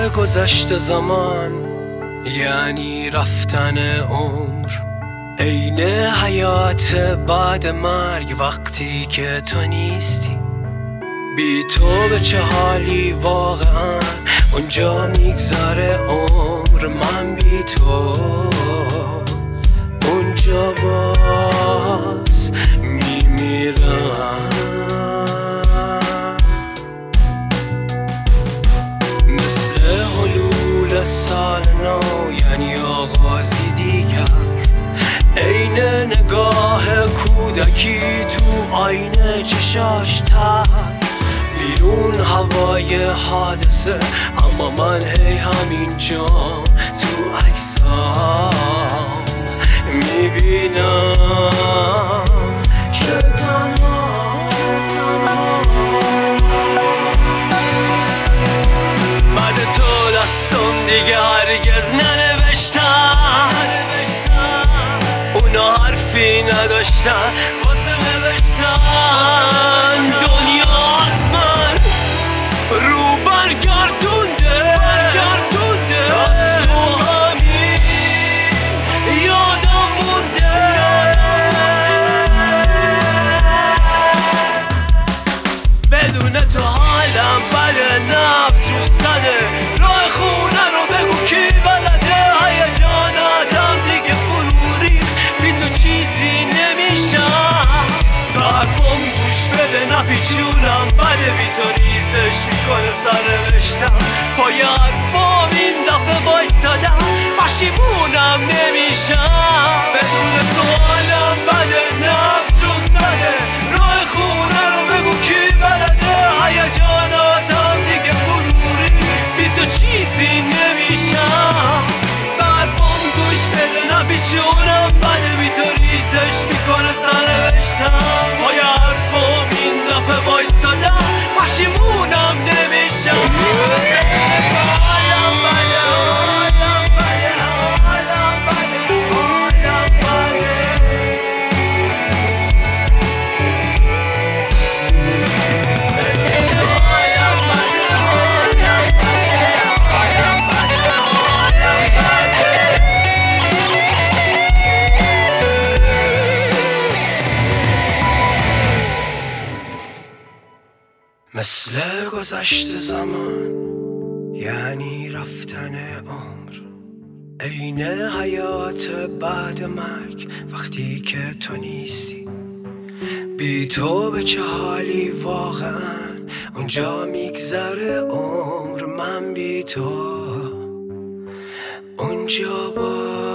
گذشت زمان یعنی رفتن عمر، عین حیات بعد مرگ وقتی که تو نیستی. بی تو به چه حالی واقعا اونجا میگذره عمر، من بی تو اونجا باز میمیرم. مثل حلول سال نو یعنی آغازی دیگر، عین نگاه کودکی تو آینه چشاش تر، بیرون هوای حادثه اما من هی همینجا تو عکسام میبینم که تنها بعد تو دستم دیگه هرگز ننوشتم، اونا حرفی نداشتن واسه نوشتن. دنیا از من رو برگردونده، از تو همین یادم مونده. بدون تو حالم بده، نبض رو زده، راه خونه رو بگو کی بلده. هیجاناتم دیگه فرو ریخت، بی تو چیزی نمیشم. برفم گوش بده نپیچونم، بده بی تو ریزش میکنه سرنوشتم. پای حرفام این دفعه بایستادم، پشیمونم نمیشم. بدون تو حالم بده، نبض رو زده، راه خونه رو بگو کی بلده. هیجاناتم دیگه فرو ریخت، بی تو چیزی نمیشم. برفام گوش بده نپیچونم، بده بی تو ریزش میکنه سرنوشتم. پای حرفام این دفعه بایستادم، پشیمونم نمیشم. مثل گذشت زمان یعنی رفتن عمر، عین حیات بعد مرگ وقتی که تو نیستی. بی تو به چه حالی واقعا اونجا میگذره عمر، من بی تو اونجا با